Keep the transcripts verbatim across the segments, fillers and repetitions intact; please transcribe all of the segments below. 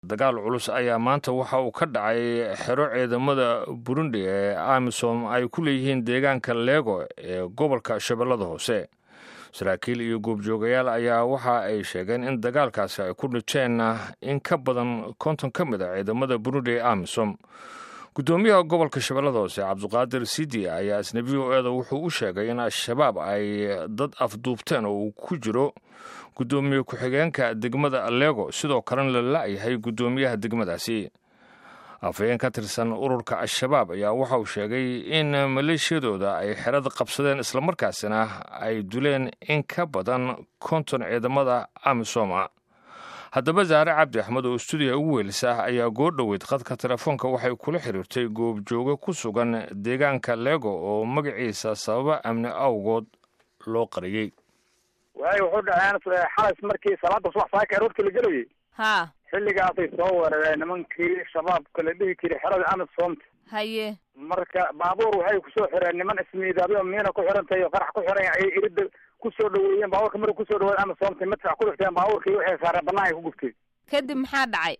dagaal culus ayaa maanta waxa uu ka dhacay xero ciidamada Burundi ee AMISOM ay ku leeyihiin deegaanka Lego ee gobolka Shabeellada Hoose. saraakiil iyo goobjoogayaal ayaa waxa ay sheegeen in dagaalkaasi ay ku dhaceen in ka badan konton ka mid ah ciidamada Burundi ee AMISOM. gudoomiyaha gobolka Shabeellada Hoose Cabdiqaadir Sidi ayaa isna V O A da wuxuu u sheegay in al-shabaab ay dad afduubteen oo uu ku jiro gudoomiye ku-xigeenka degmada Lego sidoo kalena la laayahay gudoomiyaha degmadaasi. afayeen ka tirsan ururka al-shabaab ayaa waxa uu sheegay in maleeshiyadooda ay xerada qabsadeen isla markaasina ay duleen in ka badan konton ciidamada AMISOM. haddaba Zaare Cabdi Axmed oo stuudiga ugu weelisa ayaa goordhoweyd khadka telefoonka waxay kula xiriirtay goobjooge ku sugan deegaanka Lego oo magaciisa sababa amni awgood loo qariyay. waay wuxuu dhaceen xalas markii salaada subax saaka aroortii la gelayay ha xilligaasay soo weerareen nimankii shabaabka la dhihi jiray xerada AMISOM. haye marka baabuur waxay ku soo xireen niman ismiidaabyo miina ku xirantahay oo qarax ku xiran ay irida ku soo dhaweeyeen baabuurka markuu ku soo dhaweeyeen AMISOM madfac ku dhigteen baabuurkii waxay saareen banaanka ku gubtay. kadib maxaa dhacay?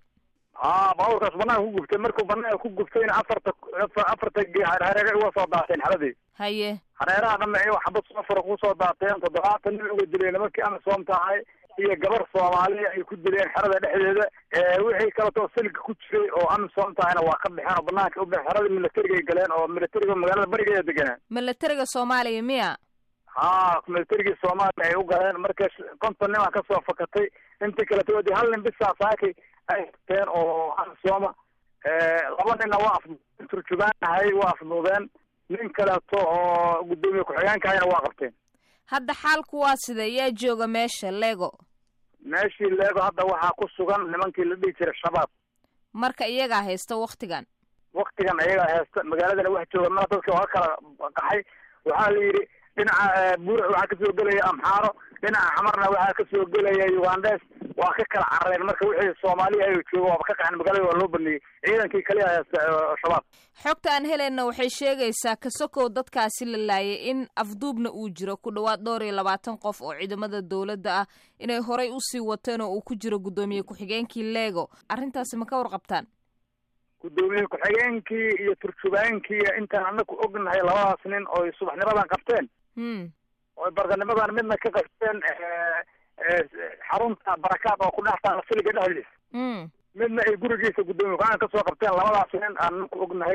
aa baabuurkaas banaanka ku gubtay markuu banaanka ku gubtayna afarta afarta hareeraha uga soo daateen xeradii. haye hareeraha dhammaay wax xabad safar ku soo daateen toddobaatan nin uga dileen markii AMISOM tahay iyo gabar Soomaaliya ay ku dileen xerada dhexdeeda ee wixii kala too silka ku jiray oo AMISOM tahayna waa ka bixeen oo banaanka u bixeen xerada militariga galeen oo militariga magaalada bariga deganaa. militariga Soomaaliya miya? haa militariga Soomaaliya ay u galeen marka konton nin ka soo fakatay intii kala toodi hal nin bisa saakay ay teen oo AMISOM ee laba nin waa afturjubaanahay waa afduubeen nin kale oo gudoomiye ku-xigeenkaayna waa qabteen. hadda xaalku waa sida yaa jooga meesha Lego? meeshii Lego hadda waxaa ku sugan nimankii la dhihi jiray shabaab. marka iyagaa haysta waqtigan waqtigan iyagaa haysta magaaladana wax jooga ma dadka waa kala qaxay. waxaa la yidhi dhinaca buur waxaa ka soo gelaya Amxaaro dhinaca Xamarna waxaa ka soo gelaya Ugandes waa ka kala carareen marka wixii Soomaaliya ay joogo waa ka qaxan magaalada waa loo baneeyay ciidankii kaliya haysta shabaab. xogta aan helayna waxay sheegaysaa ka sokow dadkaasi la laayay in afduubna uu jiro ku dhawaad dhowr iyo labaatan qof oo ciidamada dawladda ah inay horay u sii wateen oo uu ku jiro gudoomiye ku-xigeenkii Lego. arrintaasi ma ka warqabtaan? gudoomiye ku-xigeenkii iyo turjubaankii intaan anagu ognahay labadaas nin oo subaxnimadan qabteen hmm oo barqanimadan midna ka qabteen xarunta barakaad oo ku dhex taala siliga dhexdiisa hmm midna ay gurigiisa gudoomiye ku-xigeen ka soo qabteen labadaas nin aan anagu ognahay.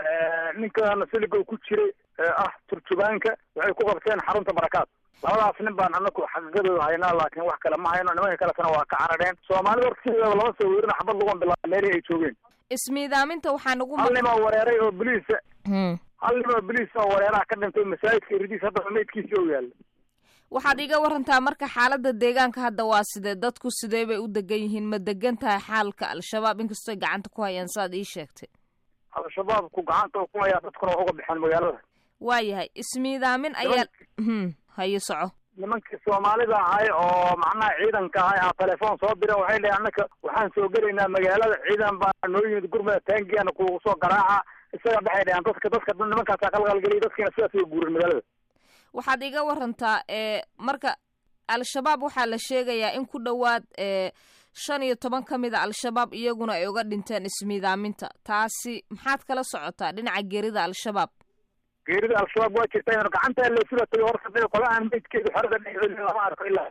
ninkaana siliga ku jiray ah turjubaanka waxay ku qabteen xarunta barakaad. labadaas nin baan anagu xaqiiqadooda haynaa laakiin wax kale ma hayno. nimanka kaletana waa ka carareen. Soomaalida hortiisa lama soo weerina xabad lagu bilaabay meelihii ay joogeen. ismiidaaminta waxaa nagu hal nin oo wareeray oo boliis hmm hal nin oo boliis oo wareeraha ka dhintay masaajidka iridiis hadda meydkiisii oo yaalla. waxaad iga warantaa marka xaaladda deegaanka hadda waa sidee? dadku sidee bay u degan yihiin? ma degan tahay xaalka al-shabaab inkastoo gacanta ku hayaan saad ii sheegtay? al-shabaabku gacanta ku hayaa dadkuna waa uga baxeen magaalada. waayahay ismiidaamin ayaa hmm haye soco. nimankii Soomaalida ahay oo macnaha ciidanka ahay aa telefoon soo diray waxay leeyahay annaka waxaan soo gelaynaa magaalada ciidan baa noo yimid gurmada taangiyaana kugu soo garaaca isaga baxay dhayaan dadka dadka nimankaas qalqal galay dadkina sidaas ay guurin magaalada. waxaad iga warantaa ee marka al-shabaab waxaa la sheegayaa in ku dhawaad ee shan iyo toban ka mid a al-shabaab iyaguna ay uga dhinteen ismiidaaminta. taasi maxaad kala socotaa dhinaca geerida al-shabaab? geerida al-shabaab waa jirta inuu gacanta la sulatay horta qolahan meydkeedu xerada dhexdeeda lama arko ilaa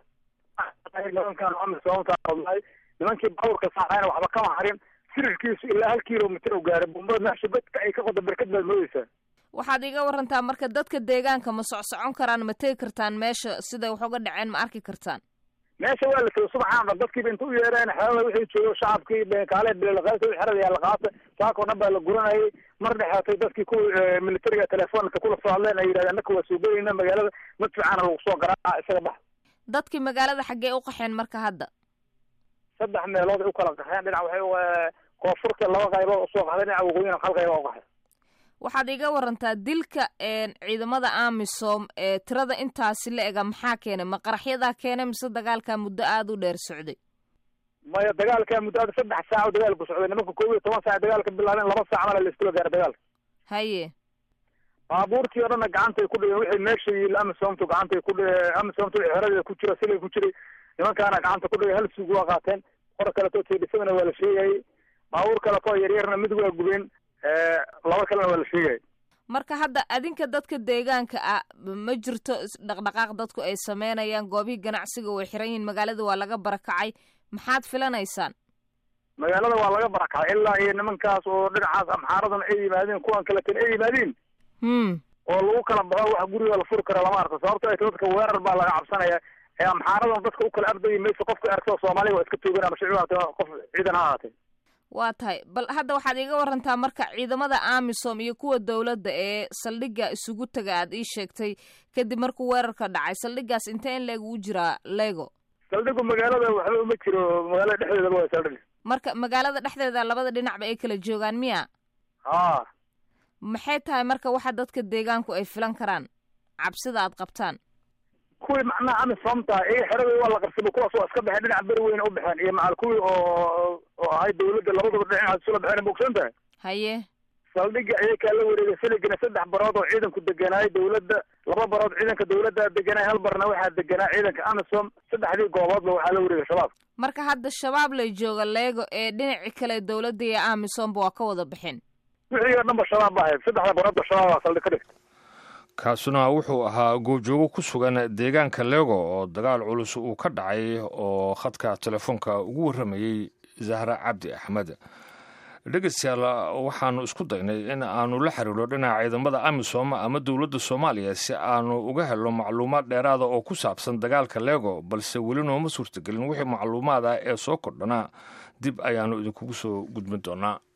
nimankan AMISOM tahay nimankii baabuurka saarayna waxba kama harin sirkiisu ilaa hal kilomitir u gaaray bumbada meesha badka ay ka qodo barkad baad moodaysaa. waxaad iga warantaa marka dadka deegaanka ma socsocon karaan ma tegi kartaan meesha siday wax uga dhaceen ma arki kartaan? meesha waa la tegay subaxaan dhan dadkiiba inta u yeereen xerada wixii joogo shacabkii beekaale bilaqaata xerada yaa la qaata saakoo dhan baa la guranayay. mar dhexaatay dadkii ku militariga telefoonka kula soo hadleen ay yidhahdeen annaka waa soo gelayna magaalada madfacaana lagu soo garaaca isaga bax. dadkii magaalada xaggee u qaxeen marka hadda? saddex meelood ay u kala qaxeen. dhinac waxay koonfurta laba qaybood usoo qaxday dhinaca waqooyina hal qaybood u qaxay. waxaad iga warantaa dilka ciidamada AMISOM ee tirada intaasi la ega maxaa keenay? ma qaraxyadaa keenay mise dagaalkaa muddo aada u dheer socday? maya dagaalkaa muddo aada saddex saac oo dagaalku socday. nimanka koob iyo toban saac dagaalka bilaabeen laba saac mala la iskula gaara dagaalka. haye baabuurtii oo dhanna gacantay ku dhigeen wixii meesha yiil AMISOMtu gacantay ku dhigeen AMISOMtu xerada ku jira silay ku jiray nimankaana gacanta ku dhigay hal suug waa qaateen. qor kaleto tiidhisadana waa la sheegayay baabuur kaleto yaryarna mid waa gubeen laba kalena waa la sheegayay marka hadda adinka dadka deegaanka ah ma jirto dhaqdhaqaaq dadku ay sameynayaan goobihii ganacsiga way xiran yihiin magaalada waa laga barakacay maxaad filanaysaan magaalada waa laga barakacay ilaa iyo nimankaas oo dhinacaas amxaaradana ay yimaadeen kuwan kaletan ay yimaadiin hmm oo lagu kala baxo wax guriga la furi kara lama arko sababto ay dadka weerar baa laga cabsanaya ee amxaaradan dadka u kala ardayi mayso qofka arko Soomaaliga waa iska toogan ama shicib qof ciidan ha ahaatay waa tahay bal hadda waxaad iga warantaa marka ciidamada AMISOM iyo kuwa dawladda ee saldhigga isugu taga aad ii sheegtay kadib markuu weerarka dhacay saldhiggaas intee in leeg uu jiraa Lego saldhiggu magaalada waxba uma jiro magaalada dhexdeeda waa saldhig marka magaalada dhexdeeda labada dhinacba ay kala joogaan miya ha maxay tahay marka waxa dadka deegaanku ay filan karaan cabsida aad qabtaan kuwii macnaha AMISOMta ee xerada waa la qabsado kuwaas oo iska baxay dhinac bari weyn u baxeen iyo macal kuwii oo oo ahay dawladda labadaba dhinac isla baxeen bogsantahay haye saldhigga ayay kala wareegay siligana saddex barood oo ciidanku deganaayo dawladda laba barood ciidanka dawladda deganaayo hal barna waxaa deganaa ciidanka AMISOM saddexdii gooboodba waxaa la wareegay shabaab marka hadda shabaab lay jooga Lego ee dhinaci kale dawladda iyo AMISOM waa ka wada bixin wixii oo dhanba shabaab baa saddexda barood shabaab waa saldhig ka dhigtay kaasuna wuxuu ahaa goobjoogo ku sugan deegaanka Lego oo dagaal culus uu ka dhacay oo khadka telefoonka ugu waramayay Zahra Cabdi Axmed dhegeystayaal waxaanu isku daynay in aanu la xiriiro dhinaca ciidamada AMISOM ama dawladda Soomaaliya si aanu uga helno macluumaad dheeraad ah oo ku saabsan dagaalka Lego balse weli nooma suurtagelin wixii macluumaad ah ee soo kordhana dib ayaanu idinku soo gudbin doonaa